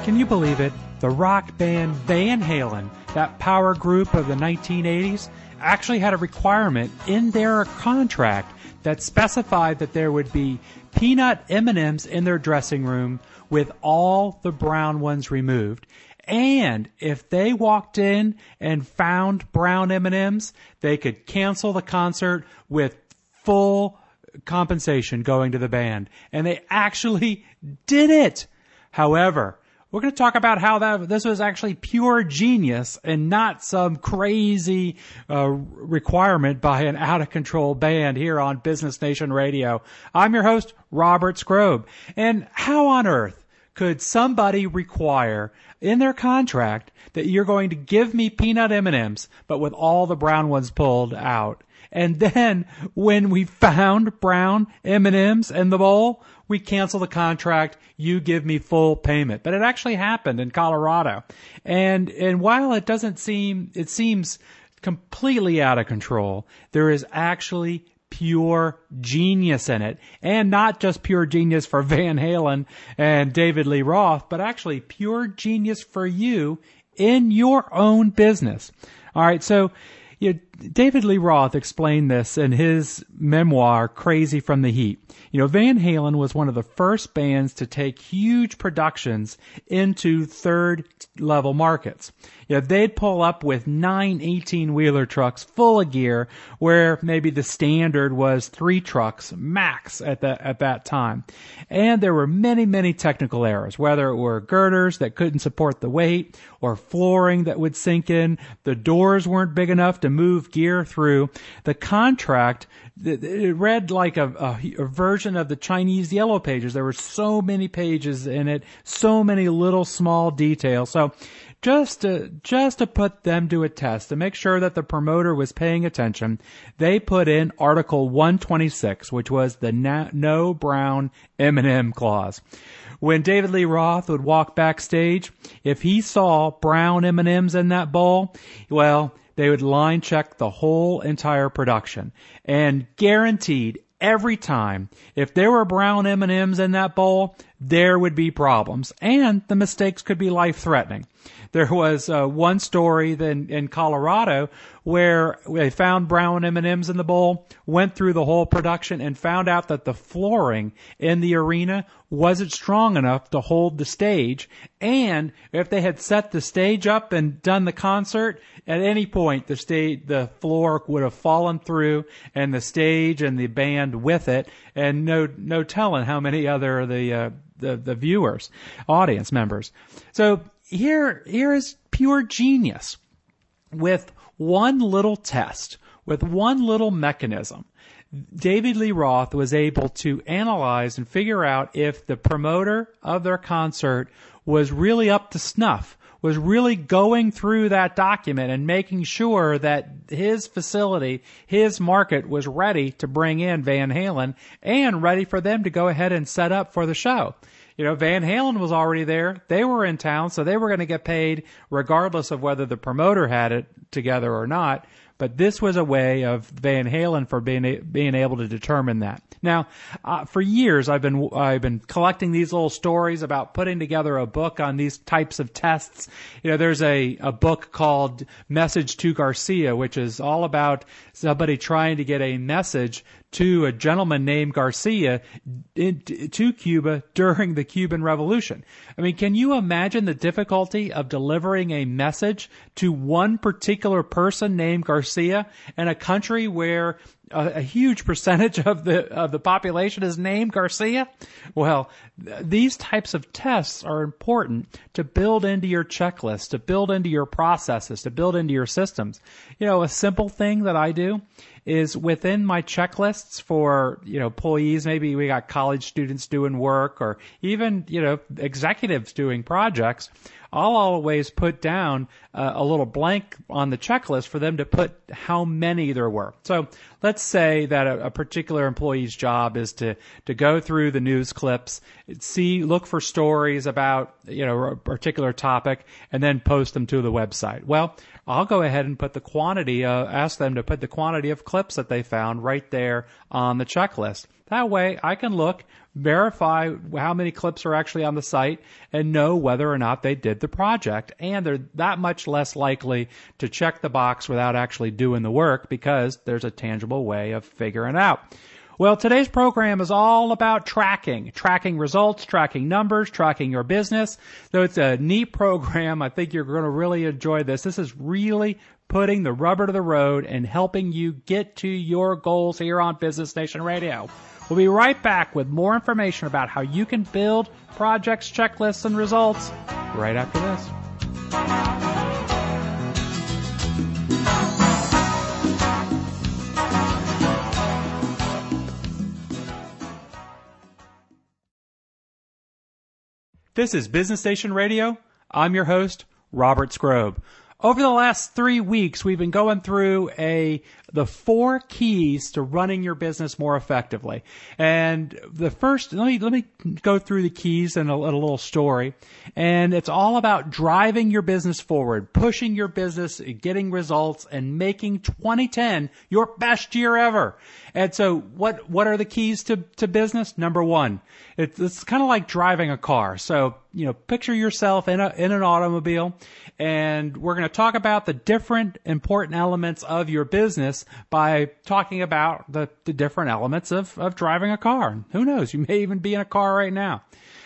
Can you believe it? The rock band Van Halen, that power group of the 1980s, actually had a requirement in their contract that specified that there would be peanut M&Ms in their dressing room with all the brown ones removed. And if they walked in and found brown M&Ms, they could cancel the concert with full compensation going to the band. And they actually did it. However, we're going to talk about how this was actually pure genius and not some crazy requirement by an out-of-control band here on Business Nation Radio. I'm your host, Robert Scrobe. And how on earth could somebody require in their contract that you're going to give me peanut M&Ms, but with all the brown ones pulled out? And then when we found brown M&Ms in the bowl, we cancel the contract, you give me full payment. But it actually happened in Colorado. And while it seems completely out of control, there is actually pure genius in it. And not just pure genius for Van Halen and David Lee Roth, but actually pure genius for you in your own business. All right, so David Lee Roth explained this in his memoir, Crazy from the Heat. Van Halen was one of the first bands to take huge productions into third-level markets. They'd pull up with 9 18-wheeler trucks full of gear, where maybe the standard was 3 trucks max at that time. And there were many, many technical errors, whether it were girders that couldn't support the weight, or flooring that would sink in. The doors weren't big enough to move gear through. The contract, it read like a version of the Chinese Yellow Pages. There were so many pages in it, so many little small details. So just to put them to a test, to make sure that the promoter was paying attention, they put in Article 126, which was the no brown M&M clause. When David Lee Roth would walk backstage, if he saw brown M&Ms in that bowl, well, they would line check the whole entire production. And guaranteed, every time, if there were brown M&Ms in that bowl, there would be problems. And the mistakes could be life-threatening. There was one story in Colorado where they found brown M&Ms in the bowl, went through the whole production, and found out that the flooring in the arena wasn't strong enough to hold the stage. And if they had set the stage up and done the concert, at any point the floor would have fallen through, and the stage and the band with it, and no telling how many other the viewers, audience members. So here is pure genius. With one little test, with one little mechanism, David Lee Roth was able to analyze and figure out if the promoter of their concert was really up to snuff, was really going through that document and making sure that his facility, his market was ready to bring in Van Halen and ready for them to go ahead and set up for the show. Van Halen was already there. They were in town, so they were going to get paid regardless of whether the promoter had it together or not. But this was a way of Van Halen for being able to determine that. Now, for years I've been collecting these little stories about putting together a book on these types of tests. There's a book called Message to Garcia, which is all about somebody trying to get a message to a gentleman named Garcia to Cuba during the Cuban Revolution. I mean, can you imagine the difficulty of delivering a message to one particular person named Garcia in a country where a huge percentage of the population is named Garcia? Well, these types of tests are important to build into your checklist, to build into your processes, to build into your systems. A simple thing that I do is within my checklists for, employees, maybe we got college students doing work or even, executives doing projects. I'll always put down a little blank on the checklist for them to put how many there were. So let's say that a particular employee's job is to go through the news clips, look for stories about, a particular topic, and then post them to the website. Well, I'll go ahead and put the quantity, ask them to put the quantity of clips that they found right there on the checklist. That way I can look, verify how many clips are actually on the site, and know whether or not they did the project. And they're that much less likely to check the box without actually doing the work because there's a tangible way of figuring it out. Well, today's program is all about tracking results, tracking numbers, tracking your business. So it's a neat program. I think you're going to really enjoy this. This is really putting the rubber to the road and helping you get to your goals here on Business Nation Radio. We'll be right back with more information about how you can build projects, checklists, and results right after this. This is Business Station Radio. I'm your host, Robert Skrobe. Over the last 3 weeks, we've been going through the 4 keys to running your business more effectively. And the first, let me go through the keys in a little story. And it's all about driving your business forward, pushing your business, getting results, and making 2010 your best year ever. And so what are the keys to business? Number 1, it's kind of like driving a car. So, picture yourself in an automobile, and we're going to talk about the different important elements of your business by talking about the different elements of driving a car. Who knows? You may even be in a car right now.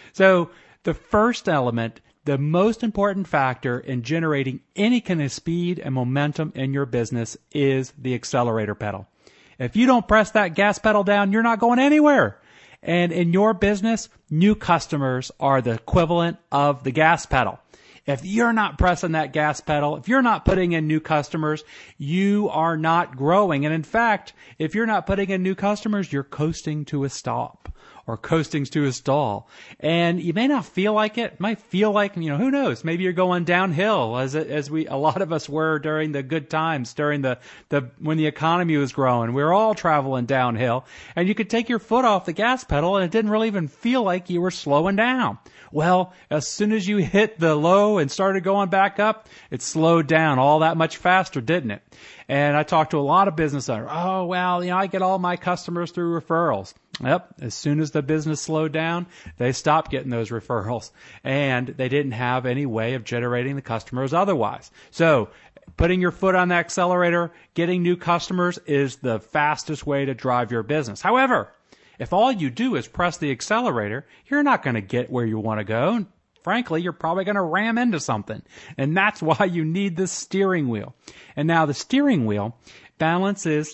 So the first element, the most important factor in generating any kind of speed and momentum in your business is the accelerator pedal. If you don't press that gas pedal down, you're not going anywhere. And in your business, new customers are the equivalent of the gas pedal. If you're not pressing that gas pedal, if you're not putting in new customers, you are not growing. And in fact, if you're not putting in new customers, you're coasting to a stop or coasting to a stall. And you may not feel like it. It might feel like, who knows? Maybe you're going downhill as a lot of us were during the good times, during when the economy was growing. We were all traveling downhill, and you could take your foot off the gas pedal and it didn't really even feel like you were slowing down. Well, as soon as you hit the low and started going back up, it slowed down all that much faster, didn't it? And I talked to a lot of business owners. Oh, well, I get all my customers through referrals. Yep. As soon as the business slowed down, they stopped getting those referrals, and they didn't have any way of generating the customers otherwise. So putting your foot on the accelerator, getting new customers is the fastest way to drive your business. However, if all you do is press the accelerator, you're not going to get where you want to go. Frankly, you're probably going to ram into something. And that's why you need the steering wheel. And now the steering wheel balances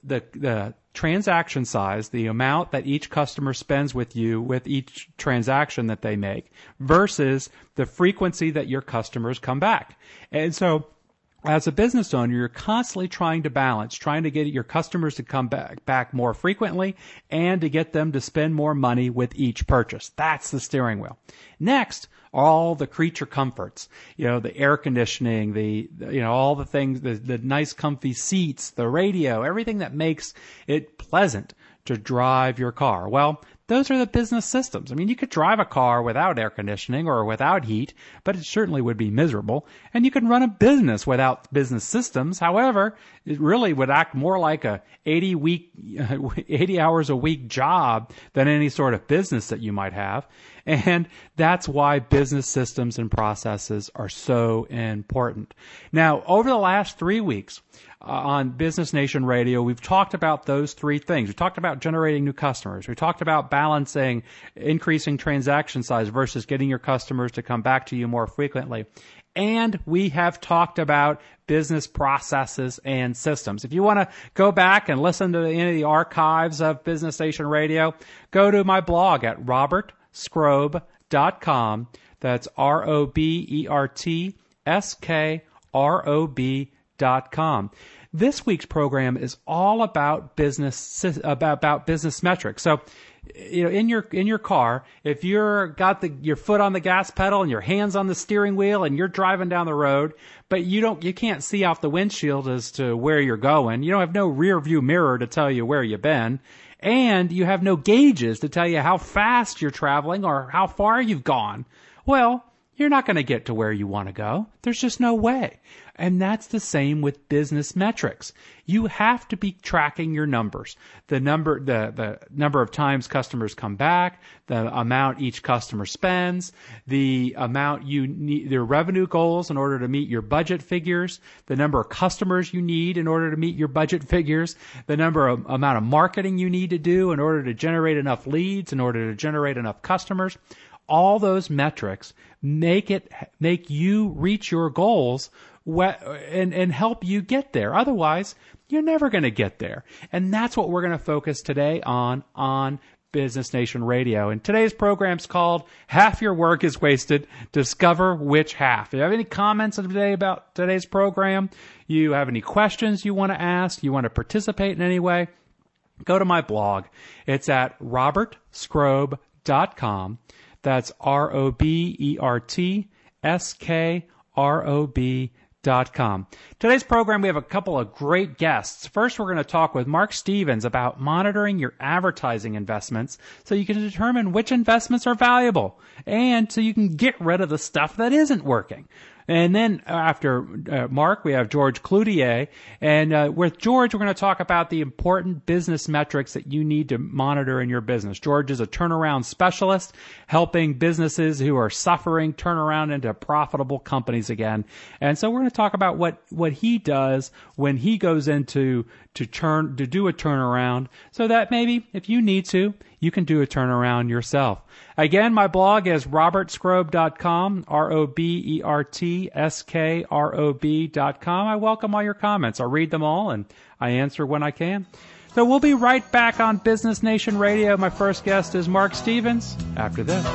the transaction size, the amount that each customer spends with you with each transaction that they make, versus the frequency that your customers come back. And so as a business owner, you're constantly trying to balance, trying to get your customers to come back more frequently and to get them to spend more money with each purchase. That's the steering wheel. Next, all the creature comforts, the air conditioning, all the things, the nice comfy seats, the radio, everything that makes it pleasant to drive your car. Well, those are the business systems. I mean, you could drive a car without air conditioning or without heat, but it certainly would be miserable. And you can run a business without business systems. However, it really would act more like a 80 hours a week job than any sort of business that you might have. And that's why business systems and processes are so important. Now, over the last 3 weeks on Business Nation Radio, we've talked about those 3 things. We talked about generating new customers. We talked about balancing increasing transaction size versus getting your customers to come back to you more frequently. And we have talked about business processes and systems. If you want to go back and listen to any of the archives of Business Nation Radio, go to my blog at robertskrobe.com. That's RobertSkrobe.com. This week's program is all about business metrics. So, in your car, if you're got your foot on the gas pedal and your hands on the steering wheel and you're driving down the road, but you can't see out the windshield as to where you're going. You don't have no rear view mirror to tell you where you've been. And you have no gauges to tell you how fast you're traveling or how far you've gone. Well, you're not going to get to where you want to go. There's just no way. And that's the same with business metrics. You have to be tracking your numbers. The number of times customers come back, the amount each customer spends, the amount you need, their revenue goals in order to meet your budget figures, the number of customers you need in order to meet your budget figures, the amount of marketing you need to do in order to generate enough leads, in order to generate enough customers. All those metrics make you reach your goals and help you get there. Otherwise, you're never going to get there. And that's what we're going to focus today on Business Nation Radio. And today's program's called Half Your Work is Wasted. Discover which half. If you have any comments today about today's program, you have any questions you want to ask, you want to participate in any way, go to my blog. It's at robertskrob.com. That's RobertSkrob.com. Today's program, we have a couple of great guests. First, we're going to talk with Mark Stevens about monitoring your advertising investments so you can determine which investments are valuable and so you can get rid of the stuff that isn't working. And then after Mark, we have George Cloutier. And with George, we're going to talk about the important business metrics that you need to monitor in your business. George is a turnaround specialist, helping businesses who are suffering turn around into profitable companies again. And so we're going to talk about what he does when he goes into to do a turnaround, so that maybe if you need to, you can do a turnaround yourself. Again, my blog is robertskrob.com, robertskrob.com. I welcome all your comments. I'll read them all and I answer when I can. So we'll be right back on Business Nation Radio. My first guest is Mark Stevens after this.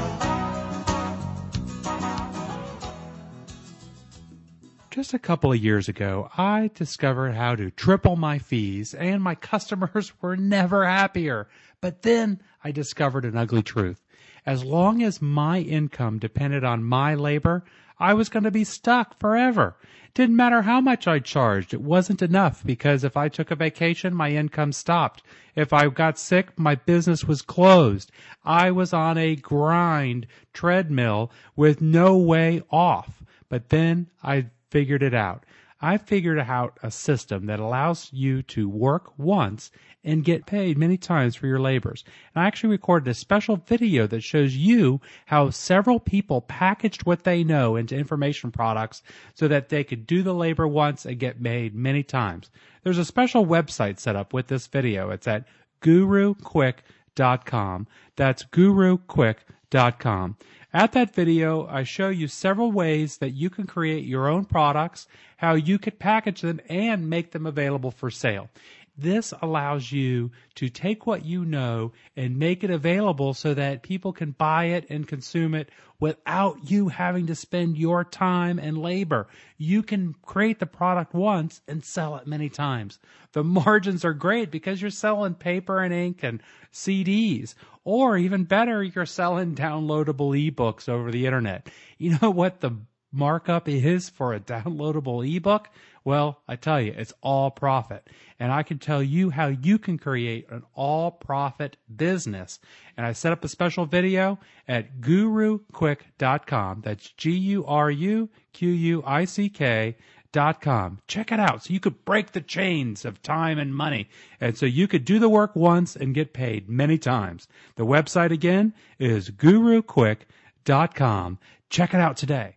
Just a couple of years ago, I discovered how to triple my fees, and my customers were never happier. But then I discovered an ugly truth. As long as my income depended on my labor, I was going to be stuck forever. It didn't matter how much I charged. It wasn't enough because if I took a vacation, my income stopped. If I got sick, my business was closed. I was on a grind treadmill with no way off. But then I figured it out. I figured out a system that allows you to work once and get paid many times for your labors. And I actually recorded a special video that shows you how several people packaged what they know into information products so that they could do the labor once and get paid many times. There's a special website set up with this video. It's at guruquick.com. That's guruquick.com. At that video, I show you several ways that you can create your own products, how you could package them and make them available for sale. This allows you to take what you know and make it available so that people can buy it and consume it without you having to spend your time and labor. You can create the product once and sell it many times. The margins are great because you're selling paper and ink and CDs. Or even better, you're selling downloadable ebooks over the internet. You know what the markup is for a downloadable ebook? Well, I tell you, it's all profit. And I can tell you how you can create an all-profit business. And I set up a special video at guruquick.com. That's GURUQUICK.com. Check it out so you could break the chains of time and money. And so you could do the work once and get paid many times. The website again is guruquick.com. Check it out today.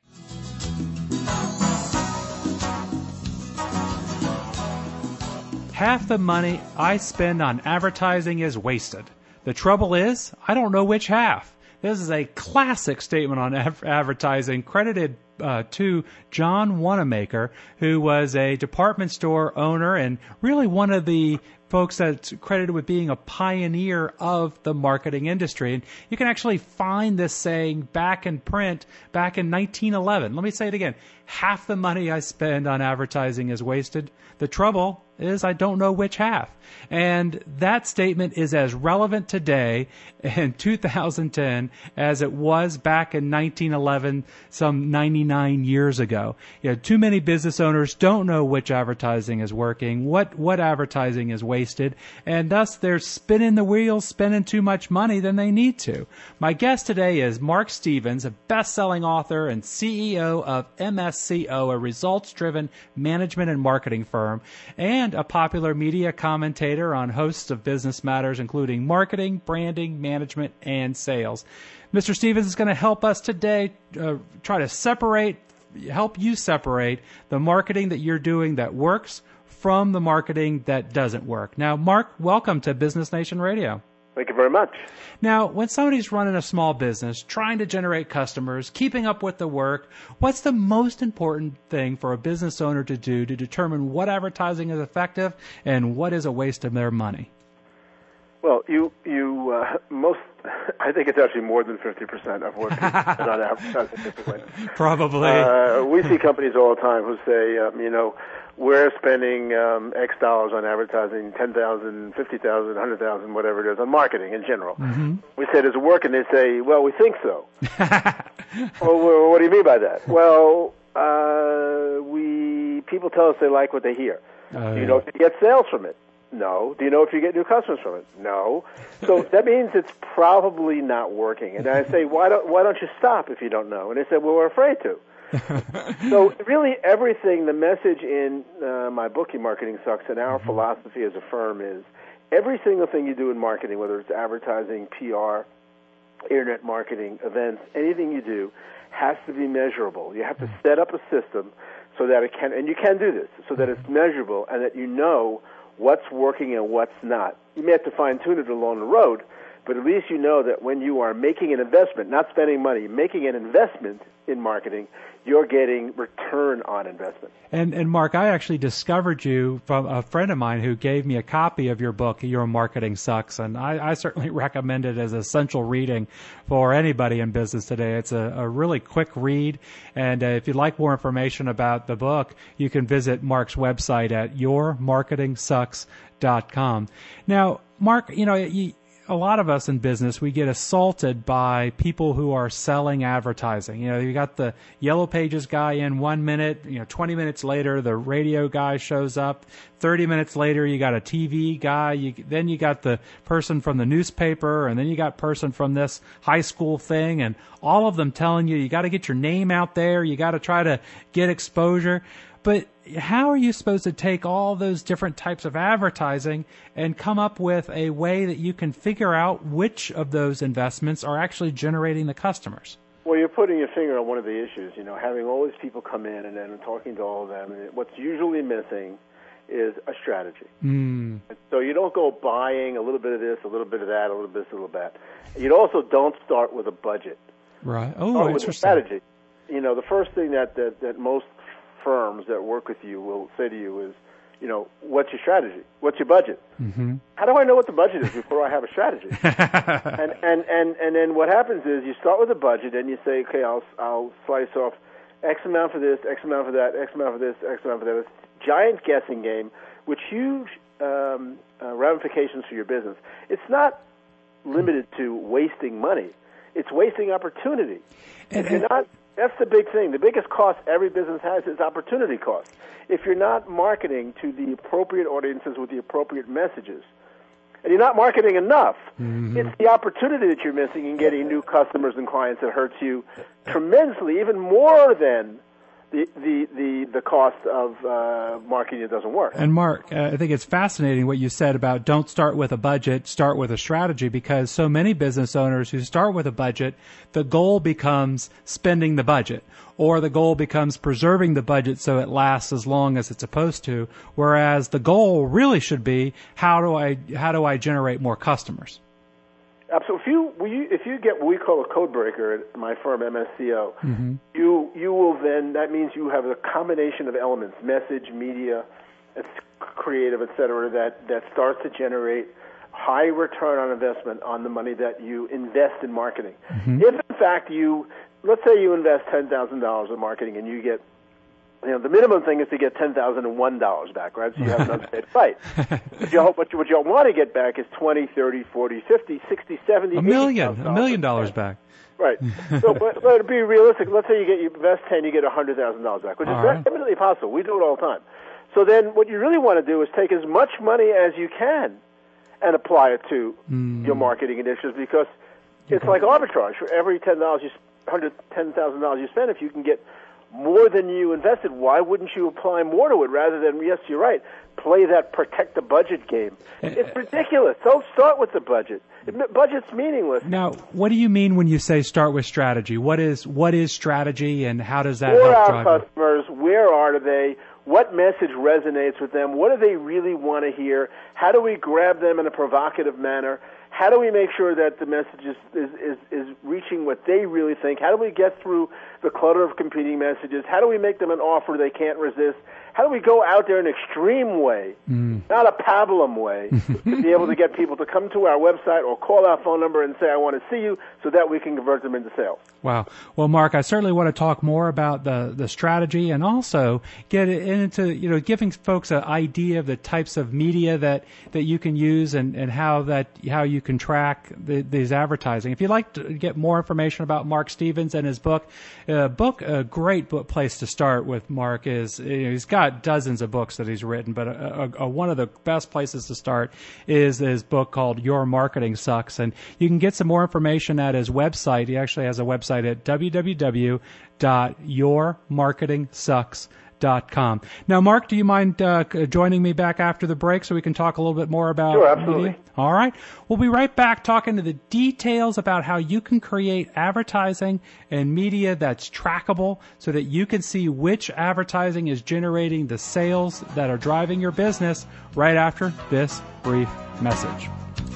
Half the money I spend on advertising is wasted. The trouble is, I don't know which half. This is a classic statement on advertising credited to John Wanamaker, who was a department store owner and really one of the folks that's credited with being a pioneer of the marketing industry. And you can actually find this saying back in print back in 1911. Let me say it again. Half the money I spend on advertising is wasted. The trouble is I don't know which half. And that statement is as relevant today in 2010 as it was back in 1911, some 99 years ago. You know, too many business owners don't know which advertising is working, what advertising is wasted. wasted, and thus they're spinning the wheels, spending too much money than they need to. My guest today is Mark Stevens, a best-selling author and CEO of MSCO, a results-driven management and marketing firm, and a popular media commentator on hosts of business matters, including marketing, branding, management, and sales. Mr. Stevens is going to help us today try to help you separate the marketing that you're doing that works from the marketing that doesn't work. Now, Mark, welcome to Business Nation Radio. Thank you very much. Now, when somebody's running a small business, trying to generate customers, keeping up with the work, what's the most important thing for a business owner to do to determine what advertising is effective and what is a waste of their money? Well, I think it's actually more than 50% of what people spend on advertising is a waste. Probably. We see companies all the time who say, we're spending X dollars on advertising, 10,000, 50,000, 100,000, whatever it is, on marketing in general. Mm-hmm. We say, does it work? And they say, well, we think so. Well, what do you mean by that? Well, people tell us they like what they hear. Do you know if you get sales from it? No. Do you know if you get new customers from it? No. So that means it's probably not working. And I say, why don't you stop if you don't know? And they say, well, we're afraid to. So really everything, the message in my book, Your Marketing Sucks, and our philosophy as a firm is every single thing you do in marketing, whether it's advertising, PR, internet marketing, events, anything you do has to be measurable. You have to set up a system so that it can, and you can do this, so that it's measurable and that you know what's working and what's not. You may have to fine-tune it along the road, but at least you know that when you are making an investment, not spending money, making an investment in marketing, you're getting return on investment. And Mark, I actually discovered you from a friend of mine who gave me a copy of your book, Your Marketing Sucks, and I certainly recommend it as essential reading for anybody in business today. It's a really quick read, and if you'd like more information about the book, you can visit Mark's website at yourmarketingsucks.com. Now, Mark, a lot of us in business, we get assaulted by people who are selling advertising. You got the Yellow Pages guy in 1 minute, 20 minutes later, the radio guy shows up. 30 minutes later, you got a TV guy. Then you got the person from the newspaper, and then you got person from this high school thing, and all of them telling you got to get your name out there. You got to try to get exposure. But how are you supposed to take all those different types of advertising and come up with a way that you can figure out which of those investments are actually generating the customers? Well, you're putting your finger on one of the issues, having all these people come in and then talking to all of them. And what's usually missing is a strategy. Mm. So you don't go buying a little bit of this, a little bit of that, a little bit of this, a little bit. You also don't start with a budget. Right. Oh, start interesting. With a strategy. The first thing that most firms that work with you will say to you is, what's your strategy? What's your budget? Mm-hmm. How do I know what the budget is before I have a strategy? and then what happens is you start with a budget and you say, okay, I'll slice off X amount for this, X amount for that, X amount for this, X amount for that. It's a giant guessing game with huge ramifications for your business. It's not limited to wasting money. It's wasting opportunity. That's the big thing. The biggest cost every business has is opportunity cost. If you're not marketing to the appropriate audiences with the appropriate messages, and you're not marketing enough, it's the opportunity that you're missing in getting new customers and clients that hurts you tremendously, even more than the cost of marketing that doesn't work. And Mark, I think it's fascinating what you said about don't start with a budget, start with a strategy, because so many business owners who start with a budget, the goal becomes spending the budget, or the goal becomes preserving the budget so it lasts as long as it's supposed to, whereas the goal really should be how do I generate more customers? Absolutely. If you get what we call a code breaker at my firm, MSCO, you will then, that means you have a combination of elements, message, media, creative, et cetera, that starts to generate high return on investment on the money that you invest in marketing. If, in fact, let's say you invest $10,000 in marketing and you get, the minimum thing is to get $10,001 back, right? So you have another day to fight. What you want to get back is $20, $30, $40, $50, $60, $70, $1 million back. Right. So, but to be realistic, let's say you invest 10, you get $100,000 back, which is definitely possible. We do it all the time. So then what you really want to do is take as much money as you can and apply it to your marketing initiatives, because it's like arbitrage. For every $10,000 you spend, if you can get more than you invested, why wouldn't you apply more to it rather than, yes, you're right, play that protect the budget game? It's ridiculous. Don't start with the budget. Budget's meaningless. Now, what do you mean when you say start with strategy? What is strategy, and how does that help drive our customers? Where are they? What message resonates with them? What do they really want to hear? How do we grab them in a provocative manner? How do we make sure that the message is reaching what they really think? How do we get through the clutter of competing messages? How do we make them an offer they can't resist? How do we go out there in an extreme way, not a pablum way, to be able to get people to come to our website or call our phone number and say, I want to see you, so that we can convert them into sales? Wow. Well, Mark, I certainly want to talk more about the strategy, and also get into, giving folks an idea of the types of media that you can use, and how you can track these advertising. If you'd like to get more information about Mark Stevens and his book, a great book place to start with Mark is, he's got dozens of books that he's written, but one of the best places to start is his book called Your Marketing Sucks. And you can get some more information at his website. He actually has a website at www.yourmarketingsucks.com. Now, Mark, do you mind joining me back after the break so we can talk a little bit more about Sure, absolutely. media? All right. We'll be right back talking to the details about how you can create advertising and media that's trackable, so that you can see which advertising is generating the sales that are driving your business, right after this brief message.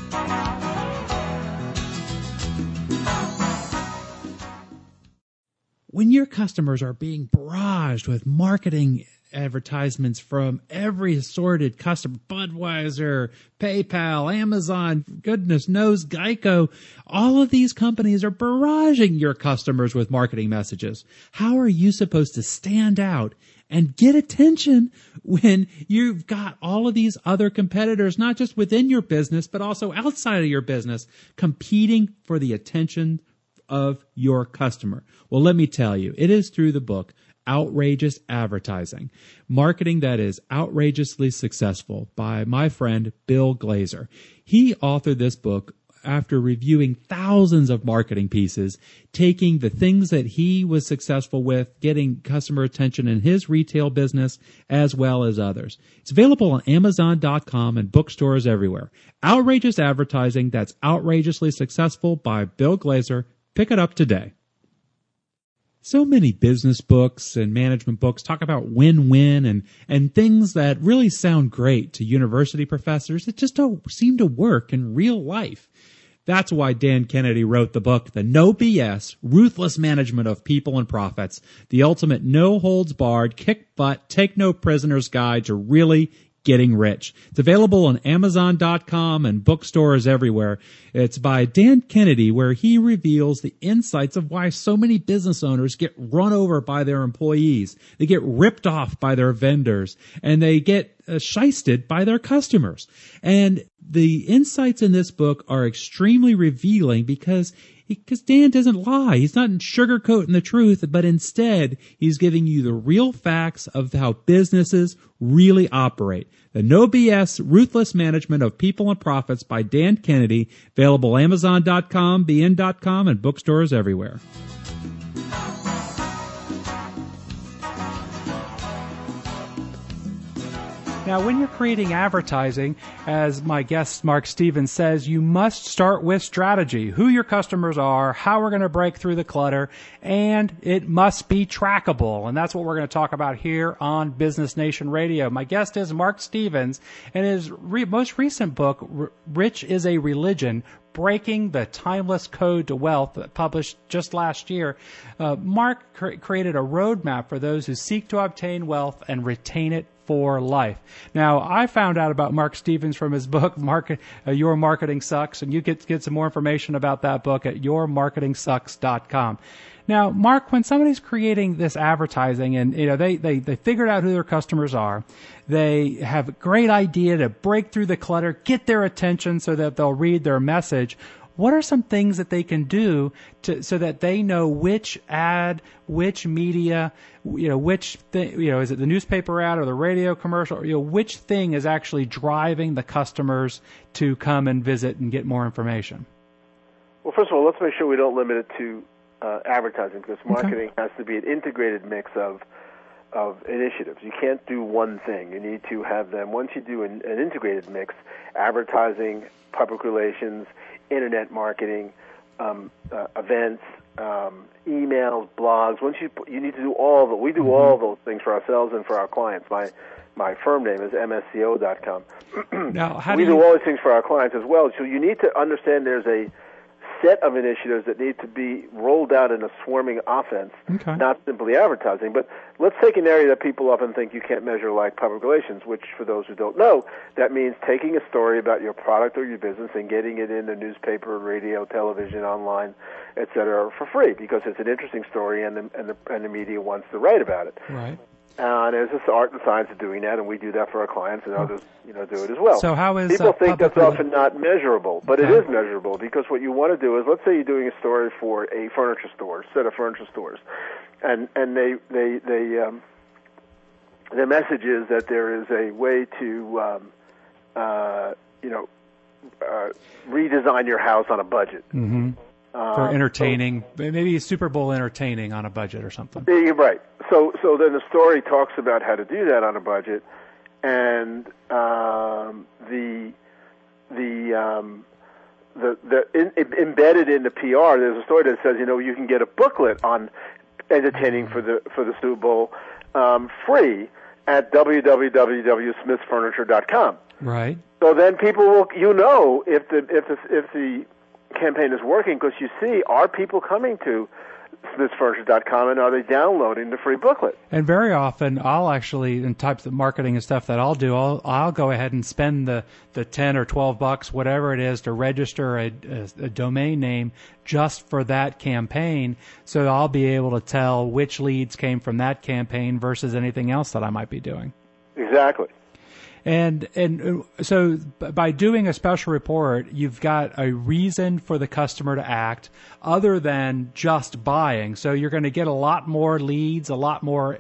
When your customers are being barraged with marketing advertisements from every assorted customer, Budweiser, PayPal, Amazon, goodness knows, Geico, all of these companies are barraging your customers with marketing messages. How are you supposed to stand out and get attention when you've got all of these other competitors, not just within your business, but also outside of your business, competing for the attention of your customer? Well, let me tell you, it is through the book, Outrageous Advertising, Marketing That Is Outrageously Successful, by my friend Bill Glazer. He authored this book after reviewing thousands of marketing pieces, taking the things that he was successful with, getting customer attention in his retail business as well as others. It's available on Amazon.com and bookstores everywhere. Outrageous Advertising That's Outrageously Successful by Bill Glazer. Pick it up today. So many business books and management books talk about win-win and things that really sound great to university professors that just don't seem to work in real life. That's why Dan Kennedy wrote the book, The No BS, Ruthless Management of People and Profits, the ultimate no-holds-barred, kick-butt, take-no-prisoners guide to really getting rich. It's available on Amazon.com and bookstores everywhere. It's by Dan Kennedy, where he reveals the insights of why so many business owners get run over by their employees. They get ripped off by their vendors, and they get shysted by their customers. And the insights in this book are extremely revealing because Dan doesn't lie. He's not sugarcoating the truth, but instead he's giving you the real facts of how businesses really operate. The No BS Ruthless Management of People and Profits by Dan Kennedy, available Amazon.com, BN.com, and bookstores everywhere. Now, when you're creating advertising, as my guest Mark Stevens says, you must start with strategy, who your customers are, how we're going to break through the clutter, and it must be trackable. And that's what we're going to talk about here on Business Nation Radio. My guest is Mark Stevens, and his most recent book, Rich is a Religion, Breaking the Timeless Code to Wealth, published just last year. Mark created a roadmap for those who seek to obtain wealth and retain it for life. Now, I found out about Mark Stevens from his book, Your Marketing Sucks, and you get some more information about that book at yourmarketingsucks.com. Now, Mark, when somebody's creating this advertising and they figured out who their customers are, they have a great idea to break through the clutter, get their attention so that they'll read their message. what are some things that they can do so that they know which ad, which media, which thing, is it the newspaper ad or the radio commercial, which thing is actually driving the customers to come and visit and get more information? Well, first of all, let's make sure we don't limit it to advertising, because marketing has to be an integrated mix of initiatives. You can't do one thing. You need to have them. Once you do an integrated mix, advertising, public relations, internet marketing, events, emails, blogs. Once you need to do all of it. We do all those things for ourselves and for our clients. My firm name is msco.com. Now, we do all these things for our clients as well. So you need to understand there's a set of initiatives that need to be rolled out in a swarming offense, not simply advertising. But let's take an area that people often think you can't measure, like public relations, which, for those who don't know, that means taking a story about your product or your business and getting it in the newspaper, radio, television, online, etc., for free, because it's an interesting story and the media wants to write about it. Right. There's this art and science of doing that, and we do that for our clients, and others, do it as well. So how is people think that's often not measurable, but it is measurable, because what you want to do is, let's say you're doing a story for a furniture store, set of furniture stores, and their message is that there is a way to redesign your house on a budget. Mm-hmm. For entertaining, maybe Super Bowl entertaining on a budget or something. You're right. So then the story talks about how to do that on a budget, and embedded in the PR, there's a story that says, you can get a booklet on entertaining for the Super Bowl free at www.smithsfurniture.com. Right. So then people will, if the campaign is working, because you see, are people coming to smithsfurniture.com and are they downloading the free booklet? And very often, I'll actually, in types of marketing and stuff that I'll do, I'll go ahead and spend the $10 or $12, whatever it is, to register a domain name just for that campaign, so I'll be able to tell which leads came from that campaign versus anything else that I might be doing. Exactly. And so by doing a special report, you've got a reason for the customer to act other than just buying. So you're going to get a lot more leads, a lot more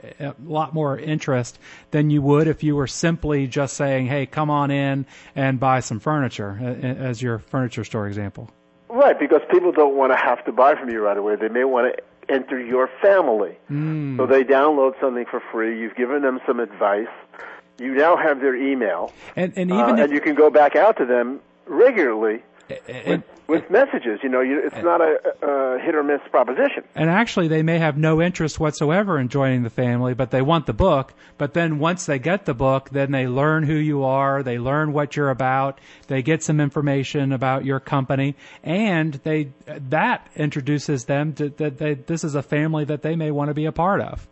interest than you would if you were simply just saying, hey, come on in and buy some furniture, as your furniture store example. Right, because people don't want to have to buy from you right away. They may want to enter your family. So they download something for free. You've given them some advice. You now have their email, and you can go back out to them regularly with messages. It's not a hit or miss proposition. And actually, they may have no interest whatsoever in joining the family, but they want the book. But then once they get the book, then they learn who you are, they learn what you're about, they get some information about your company, and that introduces them to that this is a family that they may want to be a part of.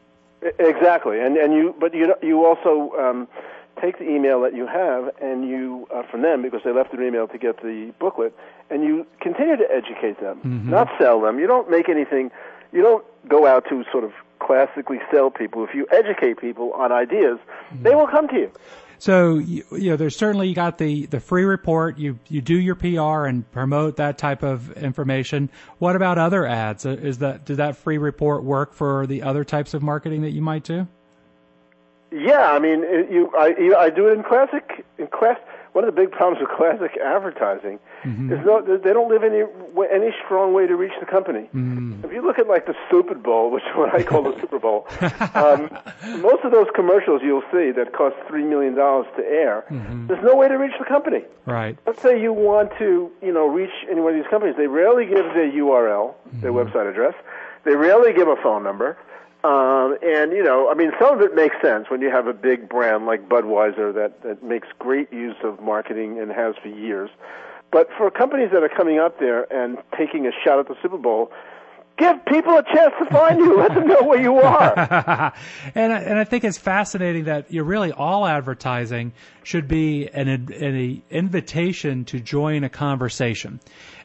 Exactly, but you also take the email that you have and you from them, because they left their email to get the booklet, and you continue to educate them, not sell them. You don't make anything. You don't go out to sort of classically sell people. If you educate people on ideas, they will come to you. So, there's certainly, you got the free report, you do your PR and promote that type of information. What about other ads? Does that free report work for the other types of marketing that you might do? Yeah, I mean, I do it in classic. One of the big problems with classic advertising is they don't live any strong way to reach the company. If you look at like the Super Bowl, which is what I call the Super Bowl, most of those commercials you'll see that cost $3 million to air, there's no way to reach the company. Right. Let's say you want to, reach any one of these companies. They rarely give their URL, their website address. They rarely give a phone number. Some of it makes sense when you have a big brand like Budweiser that makes great use of marketing and has for years. But for companies that are coming up there and taking a shot at the Super Bowl, give people a chance to find you. Let them know where you are. And I think it's fascinating that really all advertising should be an invitation to join a conversation.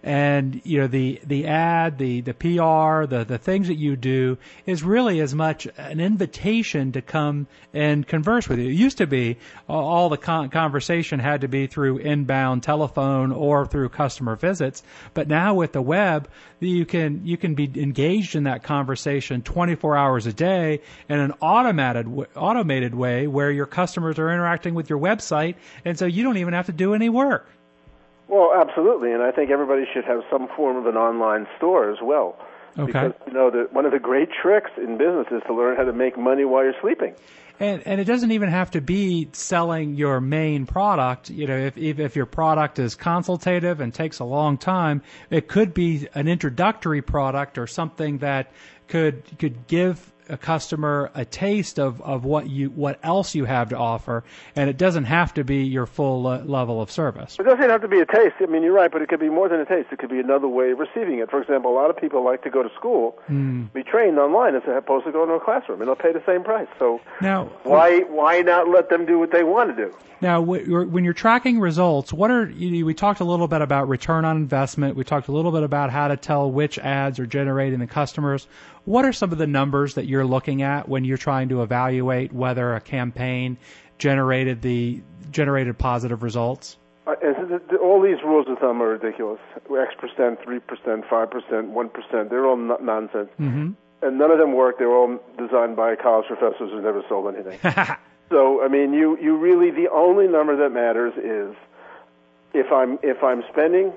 And, the ad, the PR, the things that you do is really as much an invitation to come and converse with you. It used to be all the conversation had to be through inbound telephone or through customer visits. But now with the web, you can be engaged in that conversation 24 hours a day in an automated way where your customers are interacting with your website, and so you don't even have to do any work. Well, absolutely, and I think everybody should have some form of an online store as well. Okay. Because, that one of the great tricks in business is to learn how to make money while you're sleeping. And it doesn't even have to be selling your main product. If your product is consultative and takes a long time, it could be an introductory product or something that could give a customer a taste of what else you have to offer, and it doesn't have to be your full level of service. It doesn't have to be a taste. I mean, you're right, but it could be more than a taste. It could be another way of receiving it. For example, a lot of people like to go to school, be trained online as opposed to going to a classroom, and they'll pay the same price. So now, why not let them do what they want to do? Now, when you're tracking results, we talked a little bit about return on investment. We talked a little bit about how to tell which ads are generating the customers. What are some of the numbers that you're looking at when you're trying to evaluate whether a campaign generated positive results? All these rules of thumb are ridiculous. X%, 3%, 5%, 1%, they're all nonsense. Mm-hmm. And none of them work. They're all designed by college professors who never sold anything. So, I mean, you really, the only number that matters is if I'm spending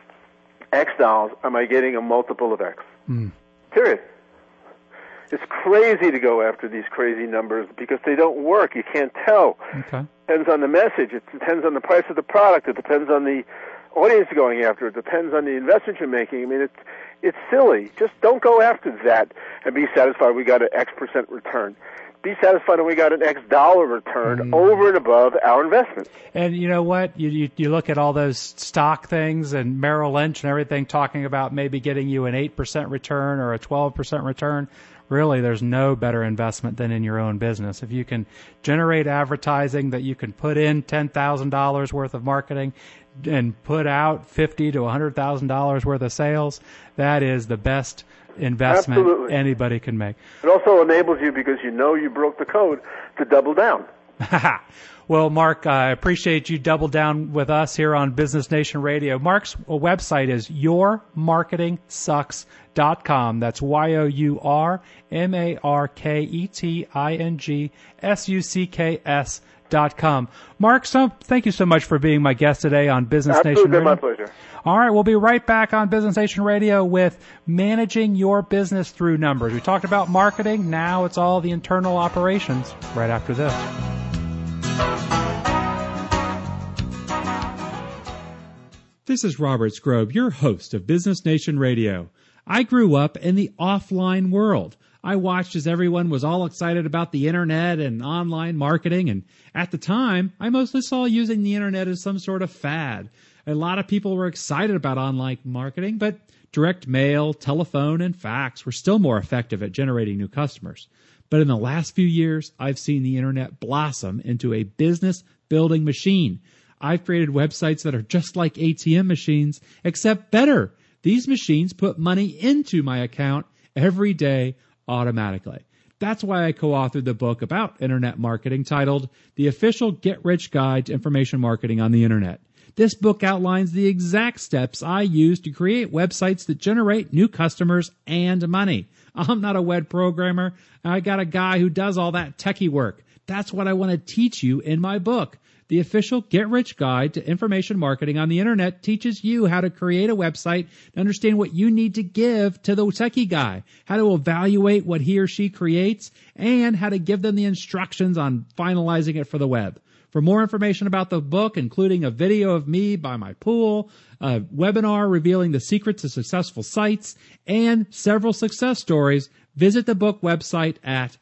X dollars, am I getting a multiple of X? Period. It's crazy to go after these crazy numbers because they don't work. You can't tell. Okay. It depends on the message. It depends on the price of the product. It depends on the audience you're going after. It depends on the investment you're making. I mean, it's silly. Just don't go after that and be satisfied we got an X% return. Be satisfied when we got an X dollar return over and above our investment. And you know what? You look at all those stock things and Merrill Lynch and everything talking about maybe getting you an 8% return or a 12% return. Really, there's no better investment than in your own business. If you can generate advertising that you can put in $10,000 worth of marketing and put out $50,000 to $100,000 worth of sales, that is the best investment anybody can make. It also enables you, because you broke the code, to double down. Well, Mark, I appreciate you double down with us here on Business Nation Radio. Mark's website is yourmarketingsucks.com. That's yourmarketingsucks.com. Mark, thank you so much for being my guest today on Business Nation Radio. My pleasure. All right, we'll be right back on Business Nation Radio with managing your business through numbers. We talked about marketing. Now it's all the internal operations right after this. This is Robert Scrobe, your host of Business Nation Radio. I grew up in the offline world. I watched as everyone was all excited about the internet and online marketing, and at the time, I mostly saw using the internet as some sort of fad. A lot of people were excited about online marketing, but direct mail, telephone, and fax were still more effective at generating new customers. But in the last few years, I've seen the internet blossom into a business-building machine. I've created websites that are just like ATM machines, except better. These machines put money into my account every day automatically. That's why I co-authored the book about internet marketing titled The Official Get-Rich Guide to Information Marketing on the Internet. This book outlines the exact steps I use to create websites that generate new customers and money. I'm not a web programmer. I got a guy who does all that techie work. That's what I want to teach you in my book. The Official Get-Rich Guide to Information Marketing on the Internet teaches you how to create a website and understand what you need to give to the techie guy, how to evaluate what he or she creates, and how to give them the instructions on finalizing it for the web. For more information about the book, including a video of me by my pool, a webinar revealing the secrets of successful sites, and several success stories, visit the book website at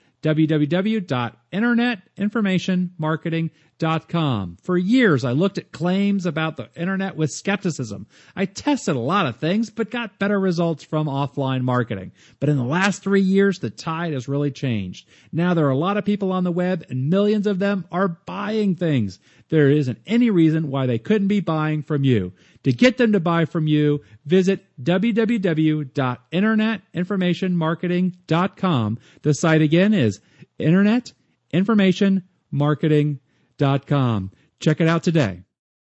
www.internetinformationmarketing.com. For years, I looked at claims about the internet with skepticism. I tested a lot of things, but got better results from offline marketing. But in the last 3 years, the tide has really changed. Now there are a lot of people on the web, and millions of them are buying things. There isn't any reason why they couldn't be buying from you. To get them to buy from you, visit www.internetinformationmarketing.com. The site again is internetinformationmarketing.com. Check it out today.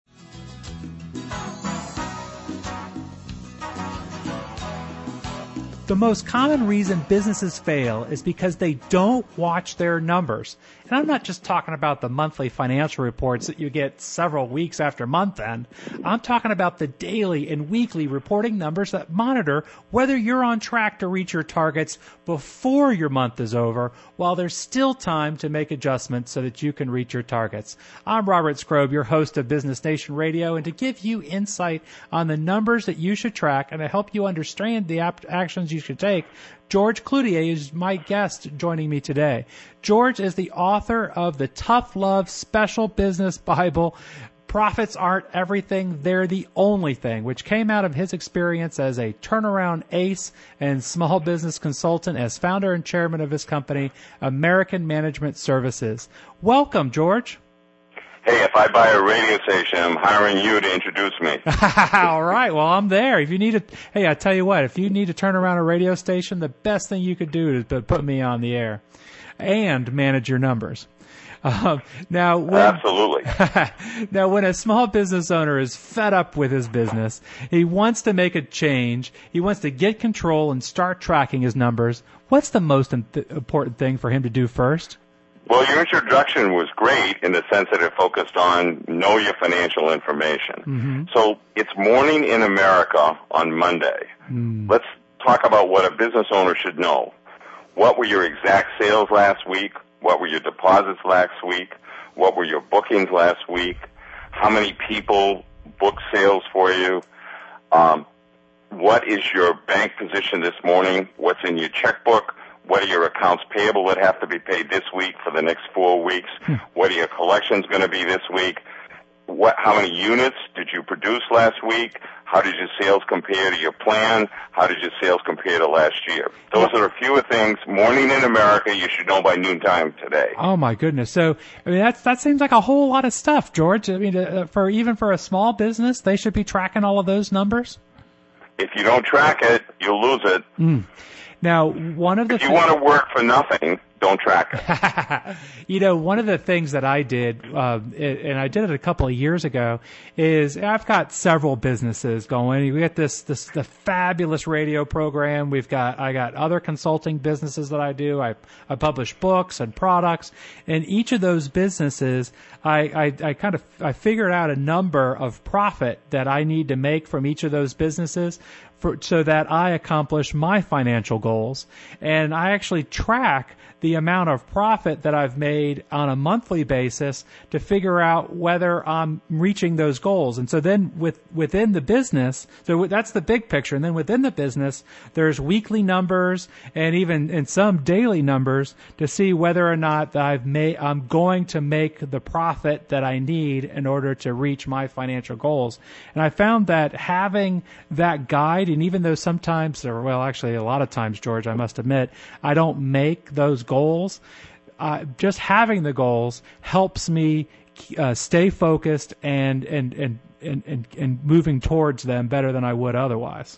The most common reason businesses fail is because they don't watch their numbers. And I'm not just talking about the monthly financial reports that you get several weeks after month end. I'm talking about the daily and weekly reporting numbers that monitor whether you're on track to reach your targets before your month is over, while there's still time to make adjustments so that you can reach your targets. I'm Robert Skrobe, your host of Business Nation Radio, and to give you insight on the numbers that you should track and to help you understand the actions you should take, George Cloutier is my guest joining me today. George is the author of the Tough Love Special Business Bible, Profits Aren't Everything, They're the Only Thing, which came out of his experience as a turnaround ace and small business consultant as founder and chairman of his company, American Management Services. Welcome, George. Hey, if I buy a radio station, I'm hiring you to introduce me. All right. Well, I'm there. If you need to, hey, I tell you what, if you need to turn around a radio station, the best thing you could do is to put me on the air and manage your numbers. Absolutely. Now, when a small business owner is fed up with his business, he wants to make a change, he wants to get control and start tracking his numbers, what's the most important thing for him to do first? Well, your introduction was great in the sense that it focused on know your financial information. Mm-hmm. So it's Morning in America on Monday. Let's talk about what a business owner should know. What were your exact sales last week? What were your deposits last week? What were your bookings last week? How many people booked sales for you? What is your bank position this morning? What's in your checkbook? What are your accounts payable that have to be paid this week for the next 4 weeks? What are your collections going to be this week? How many units did you produce last week? How did your sales compare to your plan? How did your sales compare to last year? Those are a few things. Morning in America, you should know by noontime today. Oh my goodness! So I mean, that seems like a whole lot of stuff, George. I mean, even for a small business, they should be tracking all of those numbers. If you don't track it, you'll lose it. Now, one of the if you want to work for nothing, don't track it. You know, one of the things that I did, and I did it a couple of years ago, is I've got several businesses going. We got the fabulous radio program. I got other consulting businesses that I do. I publish books and products. And each of those businesses, I figured out a number of profit that I need to make from each of those businesses so that I accomplish my financial goals. And I actually track the amount of profit that I've made on a monthly basis to figure out whether I'm reaching those goals. And so then within the business, so that's the big picture. And then within the business, there's weekly numbers and even in some daily numbers to see whether or not I'm going to make the profit that I need in order to reach my financial goals. And I found that having that guide, and even though sometimes, or well, actually a lot of times, George, I must admit, I don't make those goals, just having the goals helps me stay focused and moving towards them better than I would otherwise.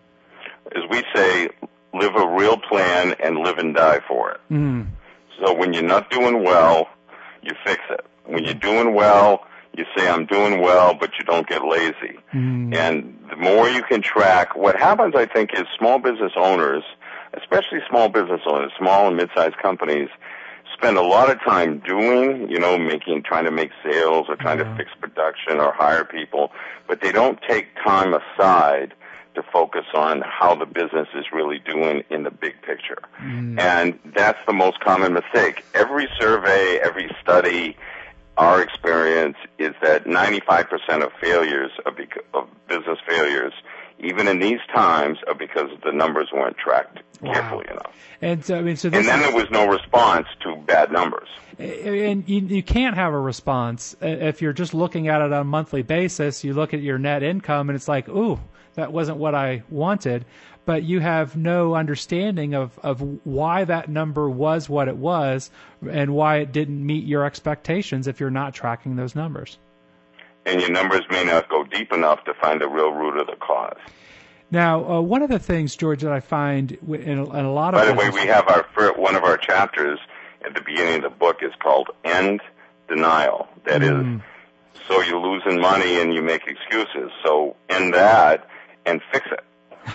As we say, live a real plan and live and die for it. So when you're not doing well, you fix it. When you're doing well, you say, I'm doing well, but you don't get lazy. And the more you can track, what happens, I think, is small business owners, especially small business owners, small and mid-sized companies, spend a lot of time doing, trying to make sales or trying to fix production or hire people, but they don't take time aside to focus on how the business is really doing in the big picture. And that's the most common mistake. Every survey, every study, our experience is that 95% of failures, of business failures, even in these times, are because the numbers weren't tracked carefully enough. And so, and then there was no response to bad numbers. And you can't have a response if you're just looking at it on a monthly basis. You look at your net income and it's like, ooh, that wasn't what I wanted. But you have no understanding of why that number was what it was and why it didn't meet your expectations if you're not tracking those numbers. and your numbers may not go deep enough to find the real root of the cause. Now, one of the things, George, that I find in a lot of... By the way, we have one of our chapters at the beginning of the book is called End Denial. That is, so you're losing money and you make excuses. So end that and fix it.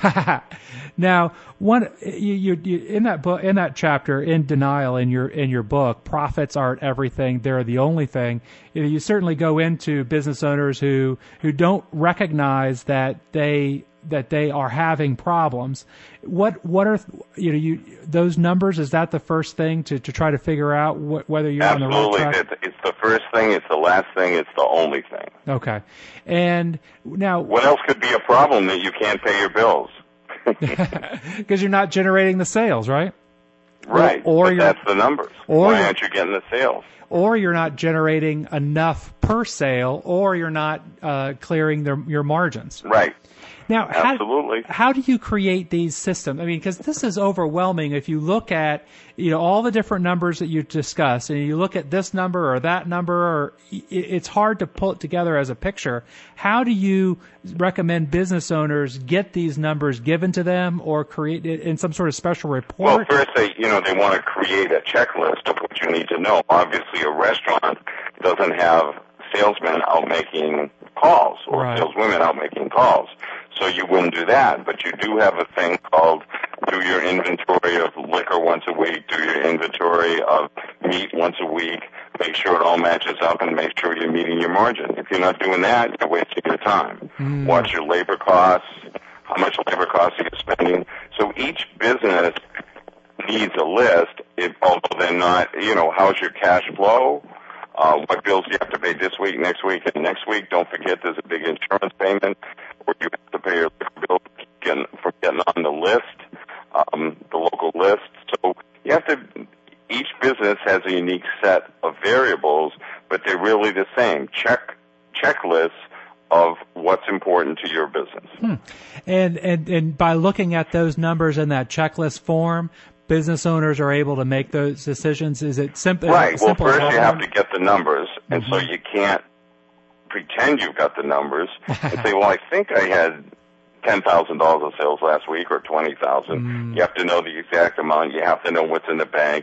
Now, you in that book, in that chapter, In Denial, in your book, profits aren't everything; they're the only thing. You certainly go into business owners who don't recognize that they are having problems. What are those numbers? Is that the first thing to try to figure out whether you're on the right track? Absolutely, it's the first thing. It's the last thing. It's the only thing. Okay, and now what else could be a problem that you can't pay your bills? Because you're not generating the sales, right? Right, but that's the numbers. Why aren't you getting the sales? Or you're not generating enough per sale, or you're not clearing your margins. Right. Now, absolutely. How do you create these systems? I mean, because this is overwhelming. If you look at all the different numbers that you discuss, and you look at this number or that number, or it's hard to pull it together as a picture. How do you recommend business owners get these numbers given to them, or create it in some sort of special report? Well, first they want to create a checklist of what you need to know. Obviously, a restaurant doesn't have salesmen out making calls or saleswomen out making calls. So you wouldn't do that, but you do have a thing called do your inventory of liquor once a week, do your inventory of meat once a week, make sure it all matches up, and make sure you're meeting your margin. If you're not doing that, you're wasting your time. Watch your labor costs, how much labor costs are you spending. So each business needs a list, although they're not, how's your cash flow? What bills do you have to pay this week, next week, and next week? Don't forget there's a big insurance payment where you have to pay your bill for getting on the list, the local list. So you have to, each business has a unique set of variables, but they're really the same. Checklists of what's important to your business. And by looking at those numbers in that checklist form, business owners are able to make those decisions? Is it simple? Right. Well, first you have to get the numbers, and so you can't pretend you've got the numbers and say, well, I think I had $10,000 of sales last week or $20,000. You have to know the exact amount. You have to know what's in the bank.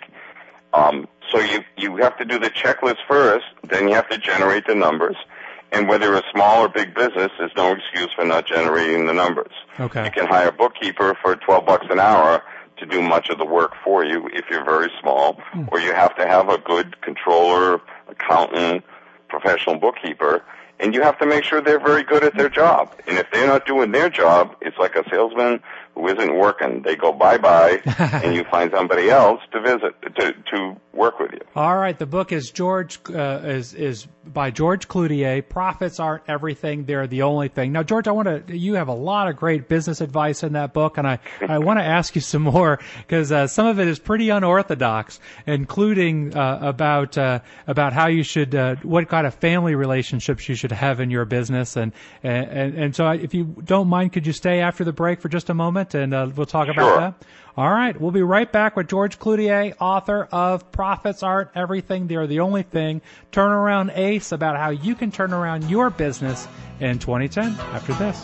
So you have to do the checklist first, then you have to generate the numbers. And whether a small or big business, there's no excuse for not generating the numbers. Okay. You can hire a bookkeeper for $12 an hour to do much of the work for you if you're very small, or you have to have a good controller, accountant, professional bookkeeper, and you have to make sure they're very good at their job. And if they're not doing their job, it's like a salesman who isn't working. They go bye-bye, and you find somebody else to visit, to work with you. All right. The book is is by George Cloutier. Profits aren't everything; they're the only thing. Now, George, you have a lot of great business advice in that book, and I want to ask you some more because some of it is pretty unorthodox, including about how you should, what kind of family relationships you should have in your business, and so if you don't mind, could you stay after the break for just a moment, and we'll talk about that. All right. We'll be right back with George Cloutier, author of Profits Aren't Everything, They're the Only Thing, Turnaround Ace, about how you can turn around your business in 2010 after this.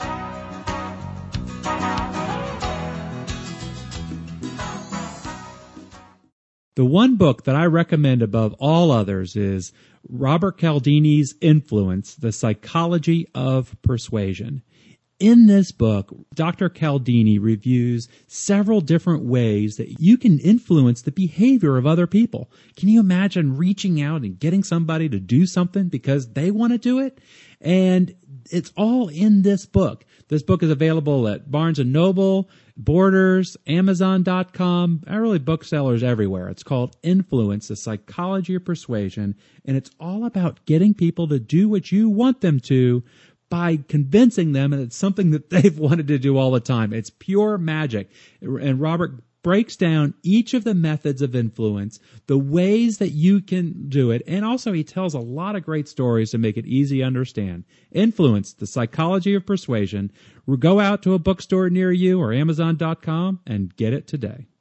The one book that I recommend above all others is Robert Cialdini's Influence, The Psychology of Persuasion. In this book, Dr. Cialdini reviews several different ways that you can influence the behavior of other people. Can you imagine reaching out and getting somebody to do something because they want to do it? And it's all in this book. This book is available at Barnes & Noble, Borders, Amazon.com, really booksellers everywhere. It's called Influence, The Psychology of Persuasion, and it's all about getting people to do what you want them to by convincing them, and it's something that they've wanted to do all the time. It's pure magic. And Robert breaks down each of the methods of influence, the ways that you can do it, and also he tells a lot of great stories to make it easy to understand. Influence, The Psychology of Persuasion. Go out to a bookstore near you or Amazon.com and get it today.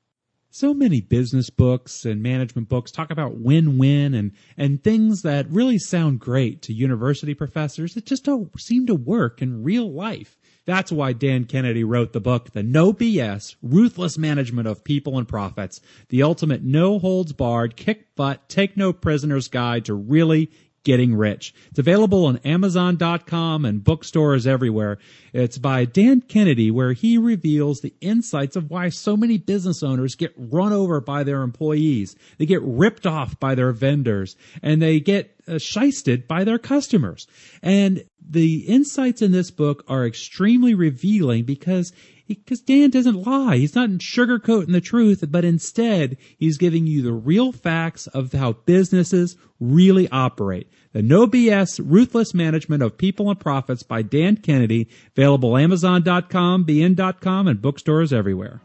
So many business books and management books talk about win-win and things that really sound great to university professors that just don't seem to work in real life. That's why Dan Kennedy wrote the book, The No BS, Ruthless Management of People and Profits, the ultimate no-holds-barred, kick-butt, take-no-prisoners guide to really getting rich. It's available on Amazon.com and bookstores everywhere. It's by Dan Kennedy, where he reveals the insights of why so many business owners get run over by their employees. They get ripped off by their vendors, and they get shysted by their customers. And the insights in this book are extremely revealing because Dan doesn't lie. He's not sugarcoating the truth, but instead he's giving you the real facts of how businesses really operate. The No BS Ruthless Management of People and Profits by Dan Kennedy, available Amazon.com, BN.com, and bookstores everywhere.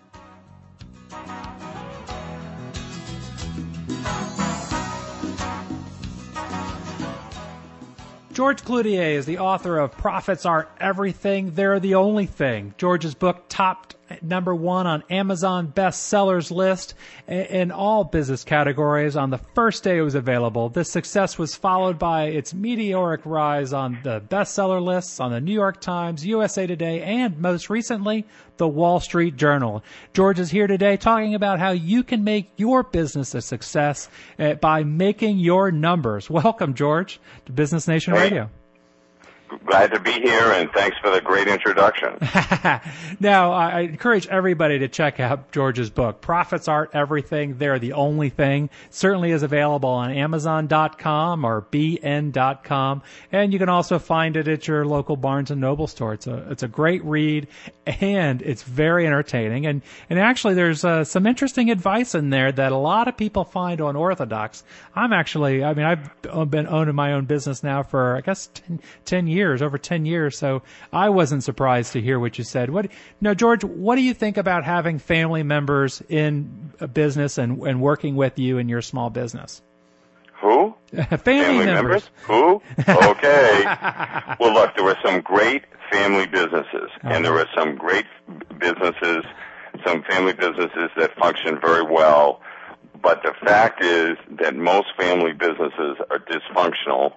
George Cloutier is the author of Profits Aren't Everything, They're the Only Thing. George's book topped number 1 on Amazon bestsellers list in all business categories on the first day it was available. This success was followed by its meteoric rise on the bestseller lists on the New York Times, USA Today, and most recently, the Wall Street Journal. George is here today talking about how you can make your business a success by making your numbers. Welcome, George, to Business Nation Radio. Glad to be here, and thanks for the great introduction. Now, I encourage everybody to check out George's book. Profits Aren't Everything, They're the Only Thing. It certainly is available on Amazon.com or BN.com, and you can also find it at your local Barnes & Noble store. It's a great read, and it's very entertaining. And actually, there's some interesting advice in there that a lot of people find unorthodox. I've been owning my own business now for, I guess, 10 years, over 10 years, so I wasn't surprised to hear what you said. Now, George, what do you think about having family members in a business and working with you in your small business? Who? Family members. Who? Okay. Well, look, there were some great family businesses, and there were some great businesses, some family businesses that function very well. But the fact is that most family businesses are dysfunctional.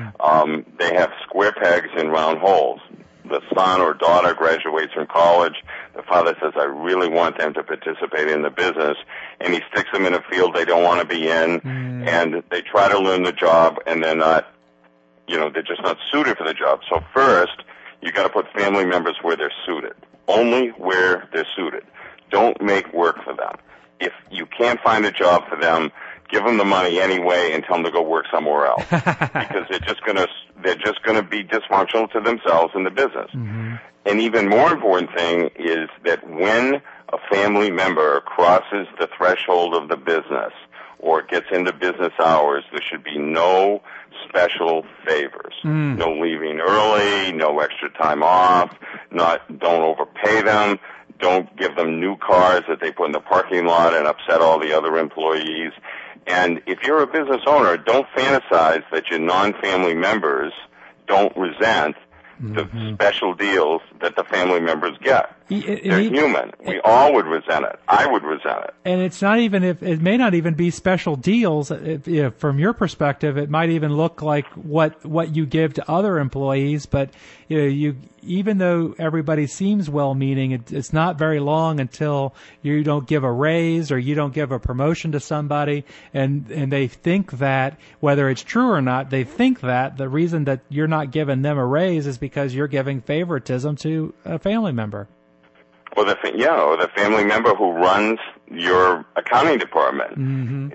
They have square pegs in round holes. The son or daughter graduates from college. The father says, I really want them to participate in the business. And he sticks them in a field they don't want to be in. And they try to learn the job, and they're not, they're just not suited for the job. So first, you got to put family members where they're suited. Only where they're suited. Don't make work for them. If you can't find a job for them, give them the money anyway and tell them to go work somewhere else, because they're just gonna be dysfunctional to themselves in the business. An even more important thing is that when a family member crosses the threshold of the business or gets into business hours, there should be no special favors. No leaving early, no extra time off, don't overpay them. Don't give them new cars that they put in the parking lot and upset all the other employees. And if you're a business owner, don't fantasize that your non-family members don't resent the special deals that the family members get. They're human. We all would resent it. I would resent it. And it's not even it may not even be special deals. From your perspective, it might even look like what you give to other employees. But even though everybody seems well-meaning, it's not very long until you don't give a raise or you don't give a promotion to somebody, and they think that, whether it's true or not, they think that the reason that you're not giving them a raise is because you're giving favoritism to a family member. Or the family member who runs your accounting department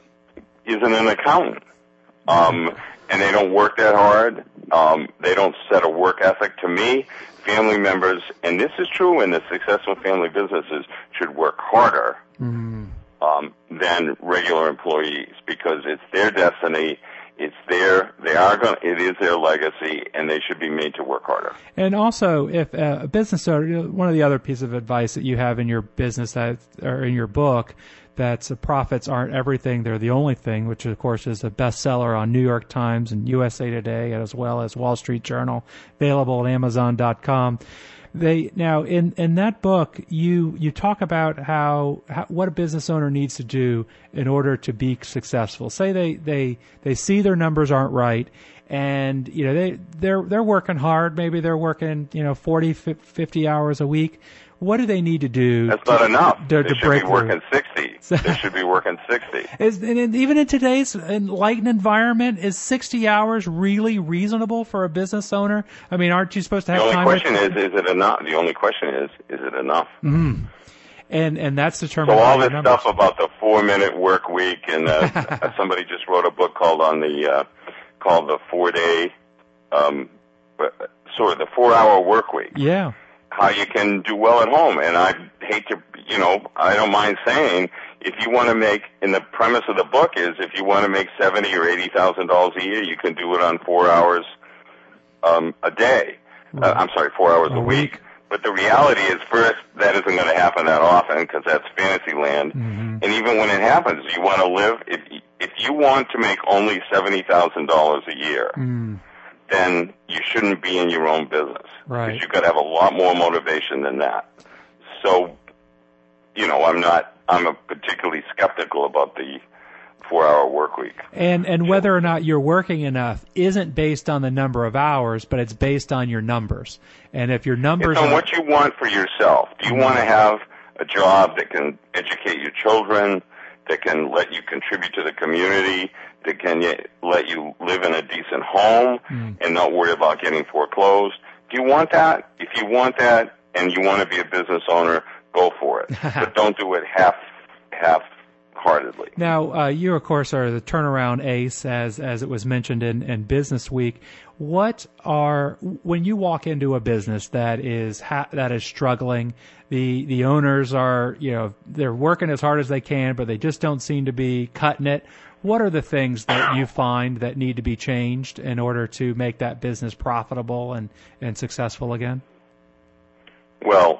isn't an accountant, and they don't work that hard. They don't set a work ethic. To me, family members, and this is true in the successful family businesses, should work harder than regular employees, because it's their destiny. It is their legacy, and they should be made to work harder. And also, if a business owner, one of the other pieces of advice that you have in your business or in your book, that's profits aren't everything, they're the only thing, which of course is a bestseller on New York Times and USA Today, as well as Wall Street Journal, available at Amazon.com. Now in that book you talk about how what a business owner needs to do in order to be successful. Say they see their numbers aren't right, and they're working hard. Maybe they're working 40, 50 hours a week. What do they need to do? That's not enough. They should be working 60. They should be working 60. And even in today's enlightened environment, is 60 hours really reasonable for a business owner? I mean, aren't you supposed to have time? The only question is it enough? The only question is it enough? Mm-hmm. And that's determined. So by all this numbers. stuff about the 4-minute work week, and somebody just wrote a book called the 4-day, the 4-hour work week. Yeah. How you can do well at home. And I hate to, I don't mind saying, if you want to make, and the premise of the book is, if you want to make $70,000 or $80,000 a year, you can do it on 4 hours a day. Right. 4 hours a week. But the reality is, first, that isn't going to happen that often because that's fantasy land. Mm-hmm. And even when it happens, you want to live. If you want to make only $70,000 a year, then you shouldn't be in your own business. Right. Because you've got to have a lot more motivation than that. So, I'm particularly skeptical about the 4-hour work week. And whether or not you're working enough isn't based on the number of hours, but it's based on your numbers. And if your numbers it's on what you want for yourself. Do you want to have a job that can educate your children, that can let you contribute to the community, that can let you live in a decent home and not worry about getting foreclosed? Do you want that? If you want that and you want to be a business owner, go for it. But don't do it half-heartedly. Now, you, of course, are the turnaround ace, as it was mentioned in Business Week. When you walk into a business that is struggling, the owners are, they're working as hard as they can, but they just don't seem to be cutting it. What are the things that you find that need to be changed in order to make that business profitable and successful again? Well,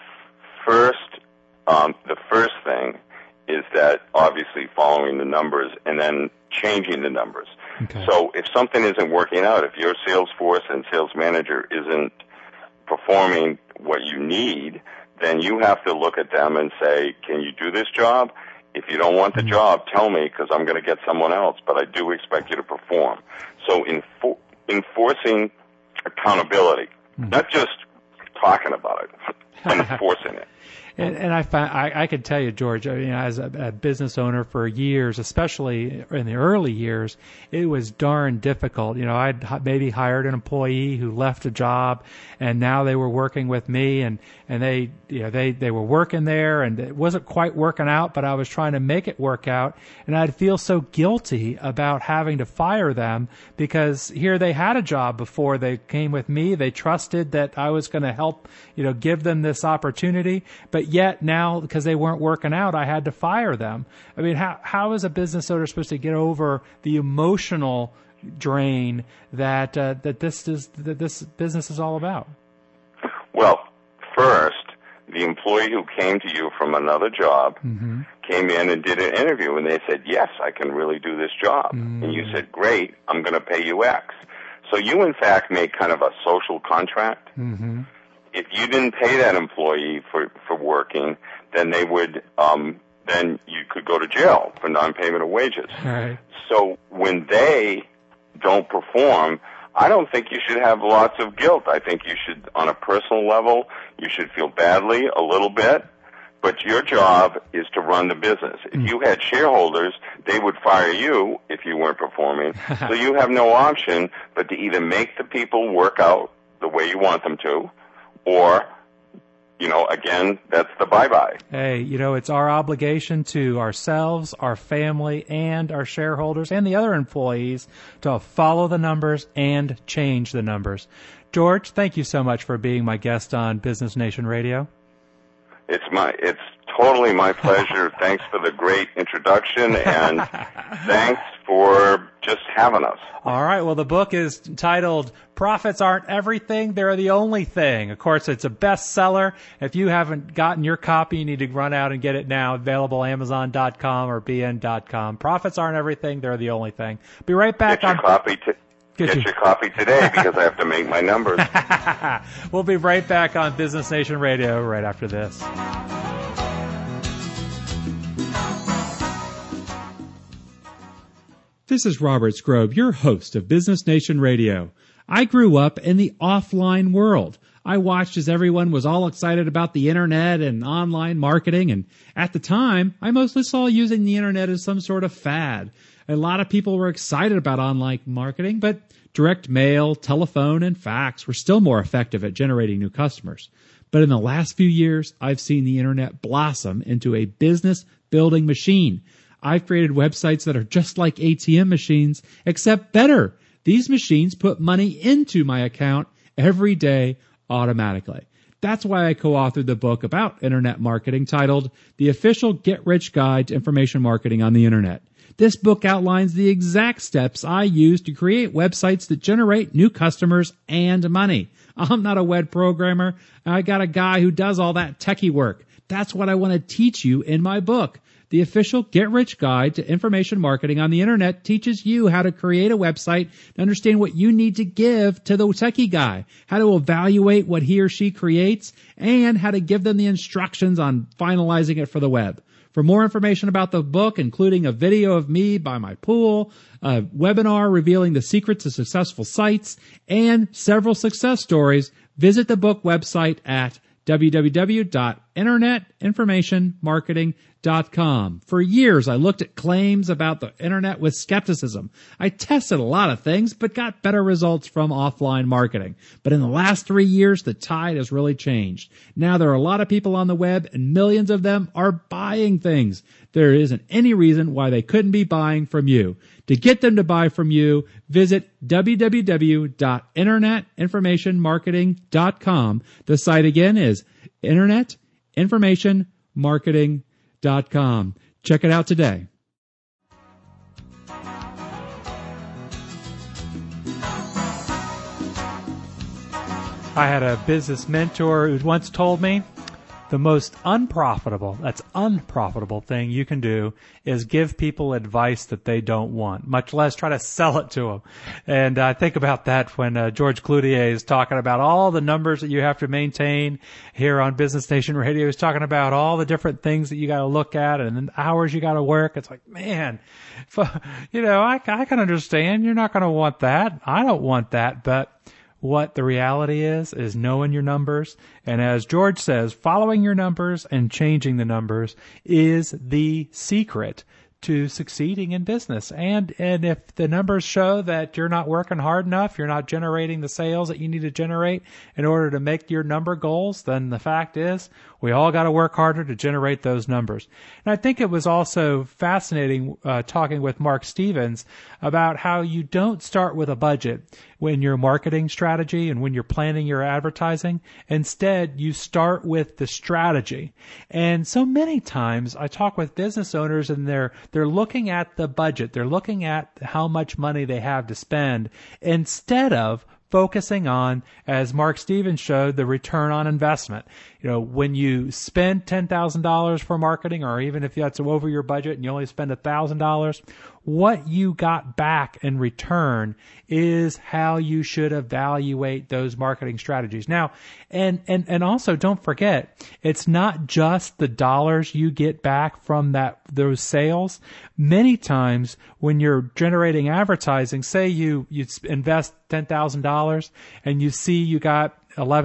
the first thing is that obviously following the numbers and then changing the numbers. Okay. So if something isn't working out, if your sales force and sales manager isn't performing what you need, then you have to look at them and say, can you do this job? If you don't want the job, tell me, because I'm going to get someone else, but I do expect you to perform. So enforcing accountability, not just talking about it, but enforcing it. And I can tell you, George, as a business owner for years, especially in the early years, it was darn difficult. I'd maybe hired an employee who left a job, and now they were working with me, and they were working there, and it wasn't quite working out, but I was trying to make it work out, and I'd feel so guilty about having to fire them because here they had a job before they came with me. They trusted that I was going to help, give them this opportunity, but yet now, because they weren't working out, I had to fire them. I mean, how is a business owner supposed to get over the emotional drain that this business is all about? Well, first, the employee who came to you from another job came in and did an interview, and they said, yes, I can really do this job. And you said, great, I'm going to pay you X. So you, in fact, made kind of a social contract. If you didn't pay that employee for working, then they would then you could go to jail for non-payment of wages. Right. So when they don't perform, I don't think you should have lots of guilt. I think you should, on a personal level, you should feel badly a little bit, but your job is to run the business. If you had shareholders, they would fire you if you weren't performing. So you have no option but to either make the people work out the way you want them to, or, again, that's the bye-bye. Hey, it's our obligation to ourselves, our family, and our shareholders, and the other employees to follow the numbers and change the numbers. George, thank you so much for being my guest on Business Nation Radio. It's totally my pleasure. Thanks for the great introduction, and thanks for just having us. All right. Well, the book is titled Profits Aren't Everything, They're the Only Thing. Of course, it's a bestseller. If you haven't gotten your copy, you need to run out and get it now. Available Amazon.com or BN.com. Profits aren't everything, they're the only thing. Be right back Get your copy Get your copy today because I have to make my numbers. We'll be right back on Business Nation Radio right after this. This is Robert Scrobe, your host of Business Nation Radio. I grew up in the offline world. I watched as everyone was all excited about the internet and online marketing, and at the time, I mostly saw using the internet as some sort of fad. A lot of people were excited about online marketing, but direct mail, telephone, and fax were still more effective at generating new customers. But in the last few years, I've seen the internet blossom into a business-building machine. I've created websites that are just like ATM machines, except better. These machines put money into my account every day automatically. That's why I co-authored the book about internet marketing titled The Official Get-Rich Guide to Information Marketing on the Internet. This book outlines the exact steps I use to create websites that generate new customers and money. I'm not a web programmer. I got a guy who does all that techie work. That's what I want to teach you in my book. The Official Get-Rich Guide to Information Marketing on the Internet teaches you how to create a website and understand what you need to give to the techie guy, how to evaluate what he or she creates, and how to give them the instructions on finalizing it for the web. For more information about the book, including a video of me by my pool, a webinar revealing the secrets of successful sites, and several success stories, visit the book website at www.internetinformationmarketing.com. For years, I looked at claims about the internet with skepticism. I tested a lot of things, but got better results from offline marketing. But in the last 3 years, the tide has really changed. Now there are a lot of people on the web, and millions of them are buying things. There isn't any reason why they couldn't be buying from you. To get them to buy from you, visit www.internetinformationmarketing.com. The site again is internetinformationmarketing.com. Check it out today. I had a business mentor who once told me the most unprofitable thing you can do is give people advice that they don't want, much less try to sell it to them. And I think about that when George Cloutier is talking about all the numbers that you have to maintain here on Business Nation Radio. He's talking about all the different things that you got to look at and the hours you got to work. It's like, man, I can understand. You're not going to want that. I don't want that, but what the reality is knowing your numbers. And as George says, following your numbers and changing the numbers is the secret to succeeding in business. And if the numbers show that you're not working hard enough, you're not generating the sales that you need to generate in order to make your number goals, then the fact is we all got to work harder to generate those numbers. And I think it was also fascinating talking with Mark Stevens about how you don't start with a budget when your marketing strategy and when you're planning your advertising. Instead, you start with the strategy. And so many times I talk with business owners and they're looking at the budget. They're looking at how much money they have to spend instead of focusing on, as Mark Stevens showed, the return on investment. When you spend $10,000 for marketing, or even if that's over your budget and you only spend $1,000, what you got back in return is how you should evaluate those marketing strategies. Now, and also don't forget, it's not just the dollars you get back from those sales. Many times when you're generating advertising, say you invest $10,000 and you see you got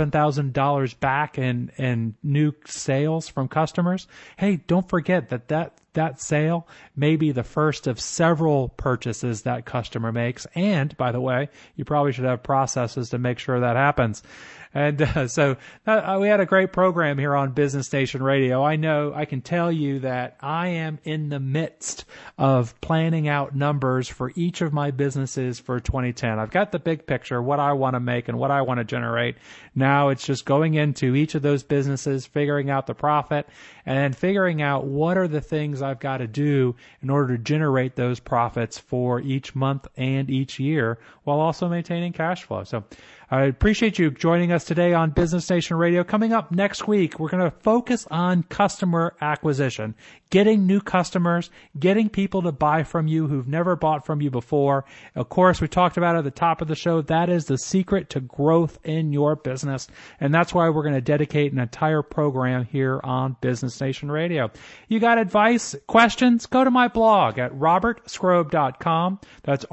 $11,000 back in new sales from customers. Hey, don't forget that sale may be the first of several purchases that customer makes. And by the way, you probably should have processes to make sure that happens. And so we had a great program here on Business Nation Radio. I know I can tell you that I am in the midst of planning out numbers for each of my businesses for 2010. I've got the big picture, what I want to make and what I want to generate. Now it's just going into each of those businesses, figuring out the profit, and then figuring out what are the things I've got to do in order to generate those profits for each month and each year while also maintaining cash flow. So I appreciate you joining us today on Business Nation Radio. Coming up next week, we're going to focus on customer acquisition, getting new customers, getting people to buy from you who've never bought from you before. Of course, we talked about at the top of the show, that is the secret to growth in your business. And that's why we're going to dedicate an entire program here on Business Nation Radio. You got advice, questions? Go to my blog at robertskrob.com. That's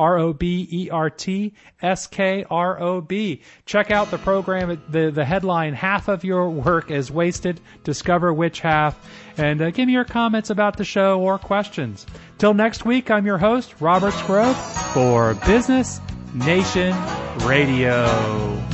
ROBERTSKROB. Check out the program. The headline, Half of Your Work is Wasted. Discover which half. And give me your comments about the show or questions. Till next week, I'm your host, Robert Skrob, for Business Nation Radio.